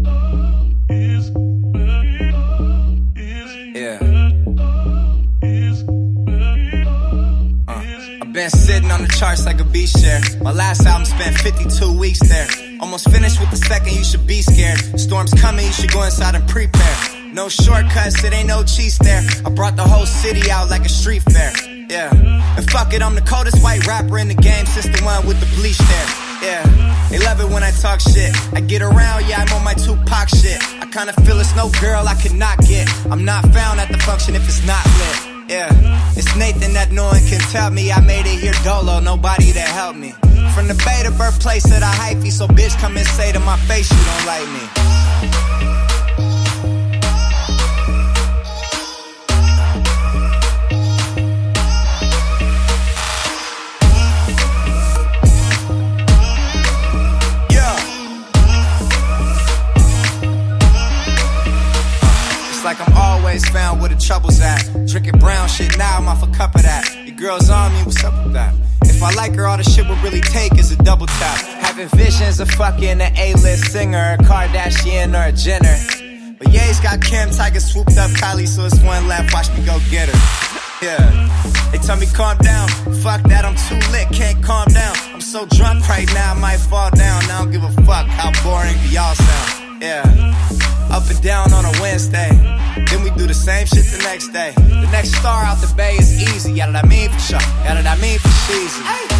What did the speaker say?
Been sitting on the charts like a beach chair. My last album spent 52 weeks there. Almost finished with the second, you should be scared. Storm's coming, you should go inside and prepare. No shortcuts, it ain't no cheese there. I brought the whole city out like a street fair. Yeah, and fuck it, I'm the coldest white rapper in the game since the one with the bleach there. Yeah, they love it when I talk shit. I get around, yeah, I'm on my Tupac shit. I kinda feel it's no girl I cannot get. I'm not found at the function if it's not lit. Yeah, it's Nathan that no one can tell me. I made it here dolo, nobody to help me. From the Bay, the birthplace of the hyphy. So bitch, come and say to my face you don't like me. Like I'm always found where the trouble's at. Drinking brown shit now, I'm off a cup of that. Your girl's on me, what's up with that? If I like her, all the shit we'll really take is a double tap. Having visions of fucking an A-list singer, a Kardashian or a Jenner. But Ye's got Kim, Tiger swooped up Kylie, so it's one left, watch me go get her. Yeah, they tell me calm down. Fuck that, I'm too lit, can't calm down. I'm so drunk right now, I might fall down. I don't give a fuck how boring do y'all sound. Yeah, up and down on a Wednesday. Then we do the same shit the next day. The next star out the Bay is easy. Yeah, that I mean for sure. Yeah, that I mean for cheesy.